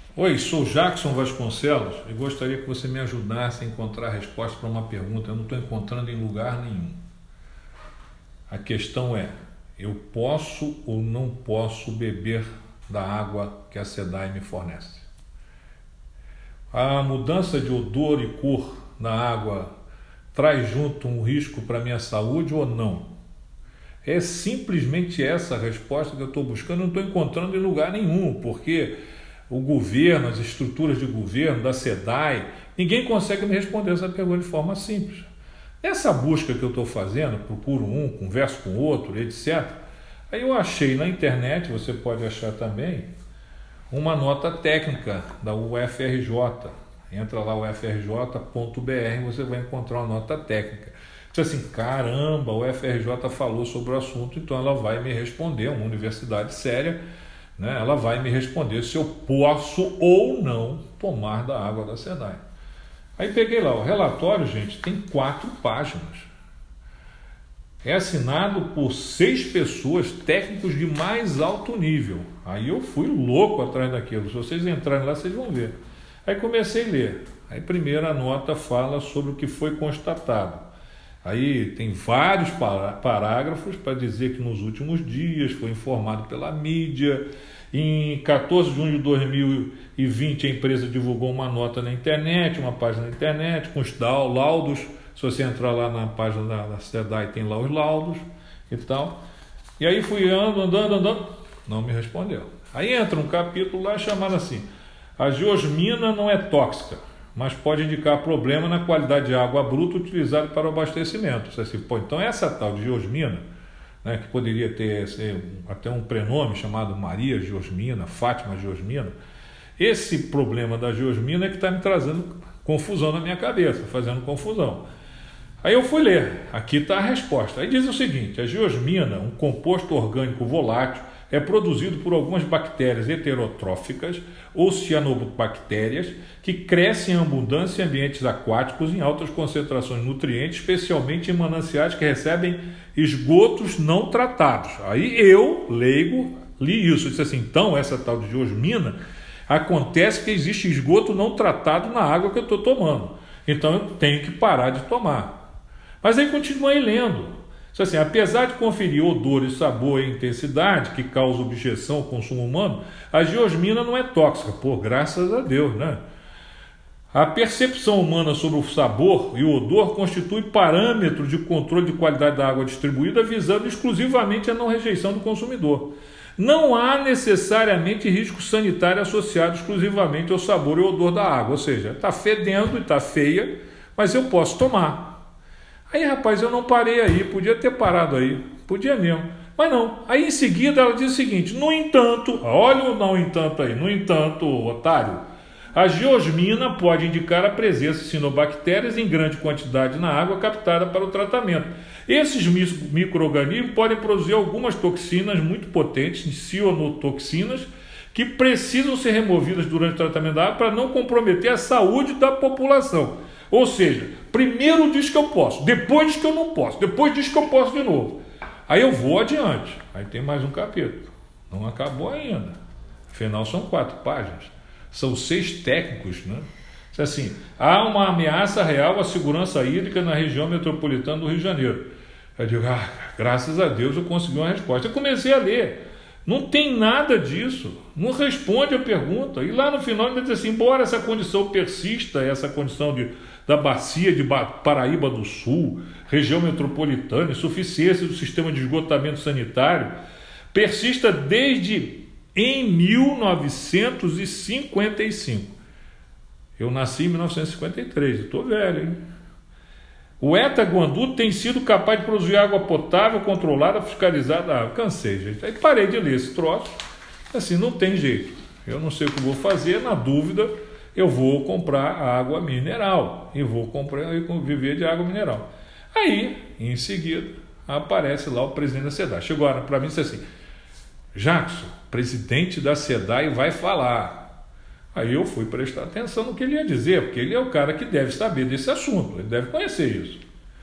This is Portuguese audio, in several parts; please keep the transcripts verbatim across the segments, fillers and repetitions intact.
Oi, sou Jackson Vasconcelos e gostaria que você me ajudasse a encontrar a resposta para uma pergunta. Eu não estou encontrando em lugar nenhum. A questão é, eu posso ou não posso beber da água que a SEDAI me fornece? A mudança de odor e cor da água traz junto um risco para a minha saúde ou não? É simplesmente essa a resposta que eu estou buscando, não estou encontrando em lugar nenhum, porque o governo, as estruturas de governo, da SEDAI, ninguém consegue me responder essa pergunta de forma simples. Nessa busca que eu estou fazendo, procuro um, converso com outro, etcétera, aí eu achei na internet, você pode achar também, uma nota técnica da U F R J. Entra lá, u f r j ponto b r, você vai encontrar uma nota técnica. Diz assim, caramba, a U F R J falou sobre o assunto, então ela vai me responder, uma universidade séria, né? Ela vai me responder se eu posso ou não tomar da água da SEDAI. Aí peguei lá, o relatório, gente, tem quatro páginas. É assinado por seis pessoas, técnicos de mais alto nível. Aí eu fui louco atrás daquilo. Se vocês entrarem lá, vocês vão ver. Aí comecei a ler. Aí primeiro a nota fala sobre o que foi constatado. Aí tem vários parágrafos para dizer que nos últimos dias foi informado pela mídia. Em quatorze de junho de dois mil e vinte a empresa divulgou uma nota na internet, uma página na internet com os laudos. Se você entrar lá na página da, da SEDAI tem lá os laudos e tal. E aí fui andando, andando, andando, não me respondeu. Aí entra um capítulo lá chamado assim, a geosmina não é tóxica, mas pode indicar problema na qualidade de água bruta utilizada para o abastecimento. Você assim, pô, então essa tal de geosmina, né, que poderia ter ser, até um prenome chamado Maria Geosmina, Fátima Geosmina, esse problema da geosmina é que está me trazendo confusão na minha cabeça, fazendo confusão. Aí eu fui ler, aqui está a resposta. Aí diz o seguinte, a geosmina, um composto orgânico volátil, é produzido por algumas bactérias heterotróficas ou cianobactérias que crescem em abundância em ambientes aquáticos em altas concentrações de nutrientes, especialmente em mananciais que recebem esgotos não tratados. Aí eu, leigo, li isso. Eu disse assim, então essa tal de geosmina, acontece que existe esgoto não tratado na água que eu estou tomando. Então eu tenho que parar de tomar. Mas aí continuei lendo. Assim, apesar de conferir odor e sabor e intensidade que causa objeção ao consumo humano, a geosmina não é tóxica, pô, graças a Deus, né? A percepção humana sobre o sabor e o odor constitui parâmetro de controle de qualidade da água distribuída, visando exclusivamente a não rejeição do consumidor. Não há necessariamente risco sanitário associado exclusivamente ao sabor e ao odor da água, ou seja, está fedendo e está feia, mas eu posso tomar. Aí, rapaz, eu não parei aí, podia ter parado aí, podia mesmo, mas não. Aí, em seguida, ela diz o seguinte, no entanto, olha o não entanto aí, no entanto, otário, a geosmina pode indicar a presença de cianobactérias em grande quantidade na água captada para o tratamento. Esses micro-organismos podem produzir algumas toxinas muito potentes, cianotoxinas, que precisam ser removidas durante o tratamento da água para não comprometer a saúde da população. Ou seja, primeiro diz que eu posso, depois diz que eu não posso, depois diz que eu posso de novo. Aí eu vou adiante. Aí tem mais um capítulo. Não acabou ainda. Afinal, são quatro páginas. São seis técnicos, né? Assim, há uma ameaça real à segurança hídrica na região metropolitana do Rio de Janeiro. Eu digo, ah, graças a Deus eu consegui uma resposta. Eu comecei a ler. Não tem nada disso. Não responde a pergunta. E lá no final ele diz assim, embora essa condição persista, essa condição de da bacia de Paraíba do Sul, região metropolitana, insuficiência do sistema de esgotamento sanitário, persista desde em mil novecentos e cinquenta e cinco. Eu nasci em mil novecentos e cinquenta e três, estou velho, hein? O ETA Guandu tem sido capaz de produzir água potável, controlada, fiscalizada. Ah, cansei, gente. Aí parei de ler esse troço. Assim, não tem jeito. Eu não sei o que vou fazer, na dúvida, eu vou comprar água mineral e vou comprar e viver de água mineral. Aí, em seguida, aparece lá o presidente da SEDAI. Chegou para mim e disse assim, Jackson, presidente da SEDAI vai falar. Aí eu fui prestar atenção no que ele ia dizer, porque ele é o cara que deve saber desse assunto, ele deve conhecer isso.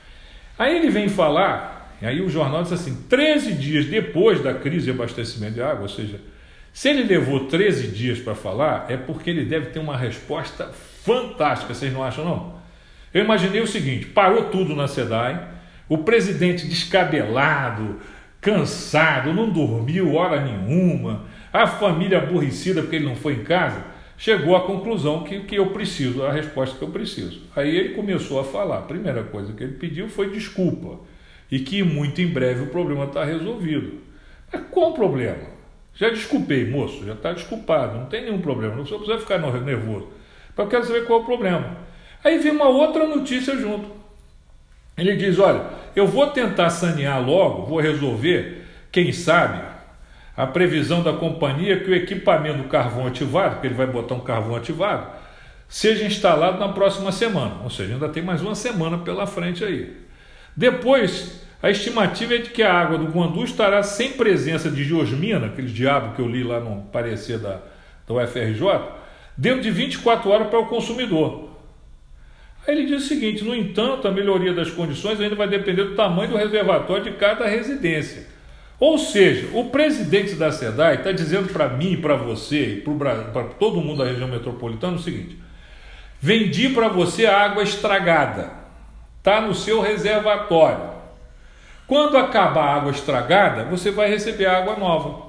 Aí ele vem falar, e aí o jornal diz assim, treze dias depois da crise de abastecimento de água, ou seja, Se ele levou treze dias para falar, é porque ele deve ter uma resposta fantástica, vocês não acham, não? Eu imaginei o seguinte, parou tudo na SEDAI, o presidente descabelado, cansado, não dormiu hora nenhuma, a família aborrecida porque ele não foi em casa, chegou à conclusão que, que eu preciso, a resposta que eu preciso. Aí ele começou a falar. A primeira coisa que ele pediu foi desculpa. E que muito em breve o problema está resolvido. Mas qual o problema? Já desculpei, moço, já está desculpado, não tem nenhum problema, não precisa ficar nervoso. Mas eu quero saber qual é o problema. Aí vem uma outra notícia junto. Ele diz, olha, eu vou tentar sanear logo, vou resolver, quem sabe, a previsão da companhia que o equipamento do carvão ativado, porque ele vai botar um carvão ativado, seja instalado na próxima semana. Ou seja, ainda tem mais uma semana pela frente aí. Depois, a estimativa é de que a água do Guandu estará sem presença de geosmina, aquele diabo que eu li lá no parecer da, da U F R J, dentro de vinte e quatro horas para o consumidor. Aí ele diz o seguinte, no entanto, a melhoria das condições ainda vai depender do tamanho do reservatório de cada residência. Ou seja, o presidente da SEDAI está dizendo para mim, para você e para todo mundo da região metropolitana o seguinte, vendi para você a água estragada, está no seu reservatório. Quando acabar a água estragada, você vai receber água nova.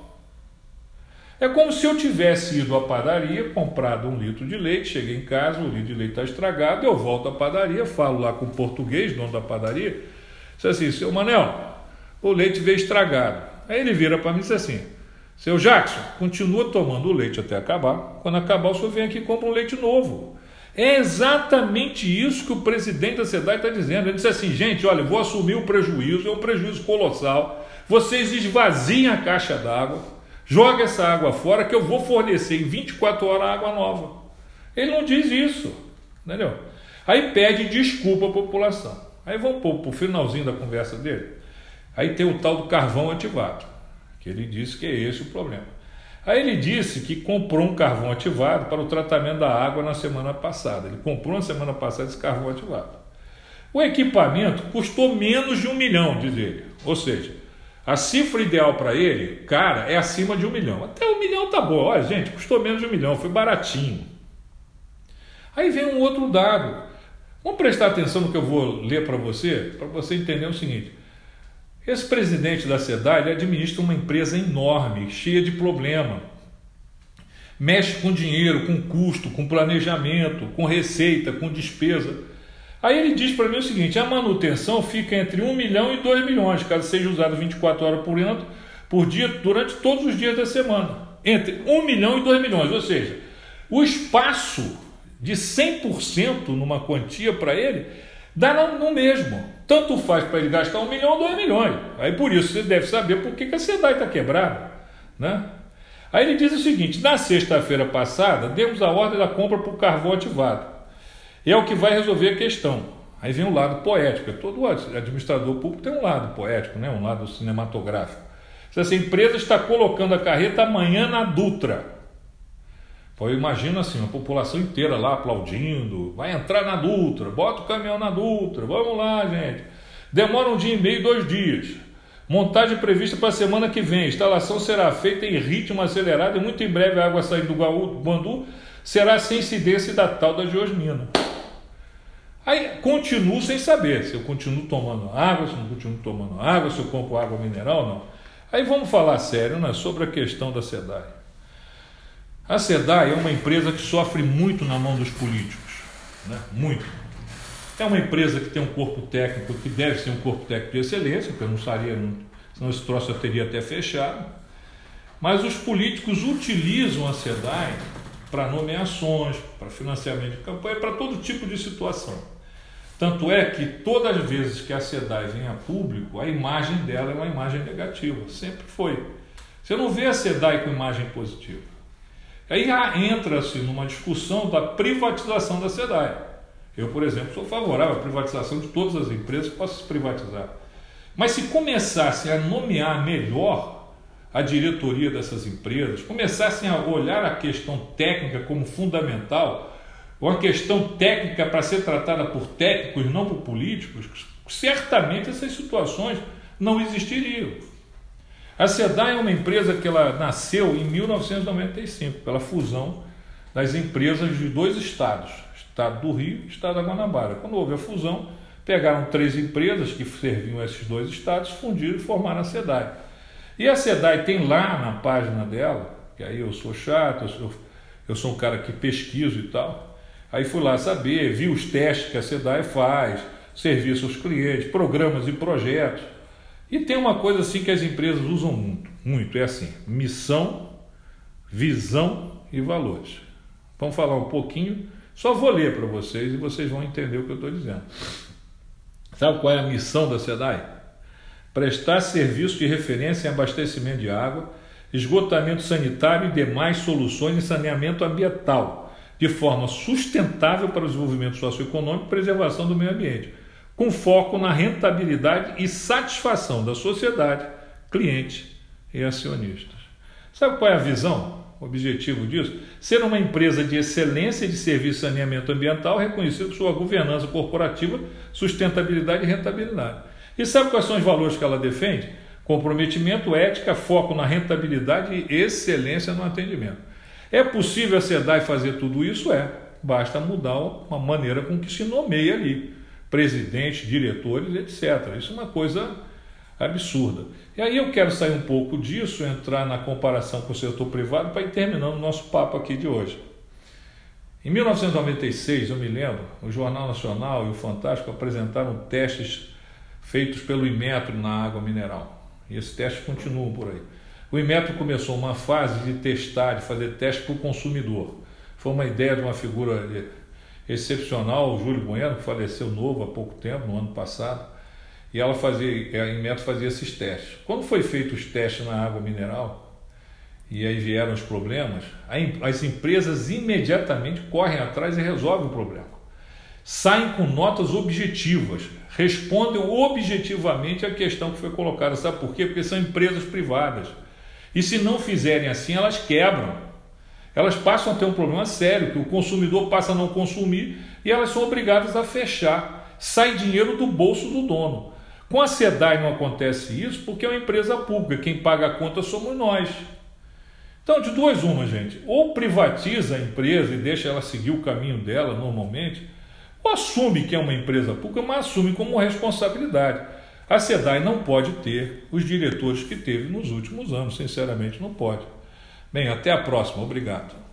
É como se eu tivesse ido à padaria, comprado um litro de leite, cheguei em casa, o litro de leite está estragado, eu volto à padaria, falo lá com o português, dono da padaria, disse assim, seu Manel, o leite veio estragado. Aí ele vira para mim e diz assim, seu Jackson, continua tomando o leite até acabar, quando acabar o senhor vem aqui e compra um leite novo. É exatamente isso que o presidente da SEDAI está dizendo. Ele disse assim, gente, olha, vou assumir o prejuízo, é um prejuízo colossal, vocês esvaziem a caixa d'água, joga essa água fora que eu vou fornecer em vinte e quatro horas água nova. Ele não diz isso, entendeu? Aí pede desculpa à população. Aí vamos para o finalzinho da conversa dele. Aí tem o tal do carvão ativado, que ele disse que é esse o problema. Aí ele disse que comprou um carvão ativado para o tratamento da água na semana passada. Ele comprou na semana passada esse carvão ativado. O equipamento custou menos de um milhão, diz ele. Ou seja, a cifra ideal para ele, cara, é acima de um milhão. Até um milhão tá bom. Olha, gente, custou menos de um milhão, foi baratinho. Aí vem um outro dado. Vamos prestar atenção no que eu vou ler para você, para você entender o seguinte. Esse presidente da SEDAI, ele administra uma empresa enorme, cheia de problema. Mexe com dinheiro, com custo, com planejamento, com receita, com despesa. Aí ele diz para mim o seguinte, a manutenção fica entre um milhão e dois milhões, caso seja usado vinte e quatro horas por, ano, por dia, durante todos os dias da semana. Entre um milhão e dois milhões, ou seja, o espaço de cem por cento numa quantia para ele, dá no mesmo. Tanto faz para ele gastar um milhão ou dois milhões. Aí por isso você deve saber por que, que a SEDAI está quebrada, né? Aí ele diz o seguinte, na sexta-feira passada, demos a ordem da compra por carvão ativado. É o que vai resolver a questão. Aí vem o lado poético. Todo administrador público tem um lado poético, né? Um lado cinematográfico. Se essa empresa está colocando a carreta amanhã na Dutra. Eu imagino assim, a população inteira lá aplaudindo, vai entrar na Dutra, bota o caminhão na Dutra, vamos lá, gente. Demora um dia e meio, dois dias. Montagem prevista para a semana que vem. Instalação será feita em ritmo acelerado e muito em breve a água saindo do Guandu será sem incidência da tal da geosmina. Aí continuo sem saber se eu continuo tomando água, se eu não continuo tomando água, se eu compro água mineral ou não. Aí vamos falar sério, né, sobre a questão da SEDAI. A SEDAI é uma empresa que sofre muito na mão dos políticos, né? Muito. É uma empresa que tem um corpo técnico que deve ser um corpo técnico de excelência, porque eu não estaria, senão esse troço já teria até fechado. Mas os políticos utilizam a SEDAI para nomeações, para financiamento de campanha, para todo tipo de situação. Tanto é que todas as vezes que a SEDAI vem a público, a imagem dela é uma imagem negativa, sempre foi. Você não vê a SEDAI com imagem positiva. Aí entra-se numa discussão da privatização da SEDAI. Eu, por exemplo, sou favorável à privatização de todas as empresas que possam se privatizar. Mas se começassem a nomear melhor a diretoria dessas empresas, começassem a olhar a questão técnica como fundamental, ou a questão técnica para ser tratada por técnicos e não por políticos, certamente essas situações não existiriam. A SEDAI é uma empresa que ela nasceu em mil novecentos e noventa e cinco, pela fusão das empresas de dois estados, Estado do Rio e Estado da Guanabara. Quando houve a fusão, pegaram três empresas que serviam a esses dois estados, fundiram e formaram a SEDAI. E a SEDAI tem lá na página dela, que aí eu sou chato, eu sou, eu sou um cara que pesquiso e tal, aí fui lá saber, vi os testes que a SEDAI faz, serviço aos clientes, programas e projetos. E tem uma coisa assim que as empresas usam muito, muito, é assim, missão, visão e valores. Vamos falar um pouquinho, só vou ler para vocês e vocês vão entender o que eu estou dizendo. Sabe qual é a missão da SEDAI? Prestar serviço de referência em abastecimento de água, esgotamento sanitário e demais soluções em saneamento ambiental, de forma sustentável para o desenvolvimento socioeconômico e preservação do meio ambiente, com foco na rentabilidade e satisfação da sociedade, cliente e acionistas. Sabe qual é a visão, o objetivo disso? Ser uma empresa de excelência de serviço de saneamento ambiental reconhecida por sua governança corporativa, sustentabilidade e rentabilidade. E sabe quais são os valores que ela defende? Comprometimento, ética, foco na rentabilidade e excelência no atendimento. É possível a SEDAI fazer tudo isso? É. Basta mudar uma maneira com que se nomeia ali. Presidentes, diretores, etcétera. Isso é uma coisa absurda. E aí eu quero sair um pouco disso, entrar na comparação com o setor privado para ir terminando o nosso papo aqui de hoje. Em mil novecentos e noventa e seis, eu me lembro, o Jornal Nacional e o Fantástico apresentaram testes feitos pelo Inmetro na água mineral. E esses testes continuam por aí. O Inmetro começou uma fase de testar, de fazer teste para o consumidor. Foi uma ideia de uma figura excepcional, o Júlio Bueno, que faleceu novo há pouco tempo, no ano passado, e ela fazia, a Inmetro fazia esses testes. Quando foi feito os testes na água mineral, e aí vieram os problemas, as empresas imediatamente correm atrás e resolvem o problema. Saem com notas objetivas, respondem objetivamente à questão que foi colocada. Sabe por quê? Porque são empresas privadas. E se não fizerem assim, elas quebram. Elas passam a ter um problema sério, que o consumidor passa a não consumir e elas são obrigadas a fechar. Sai dinheiro do bolso do dono. Com a SEDAI não acontece isso porque é uma empresa pública. Quem paga a conta somos nós. Então, de duas uma, gente. Ou privatiza a empresa e deixa ela seguir o caminho dela normalmente, ou assume que é uma empresa pública, mas assume como responsabilidade. A SEDAI não pode ter os diretores que teve nos últimos anos, sinceramente não pode. Bem, até a próxima. Obrigado.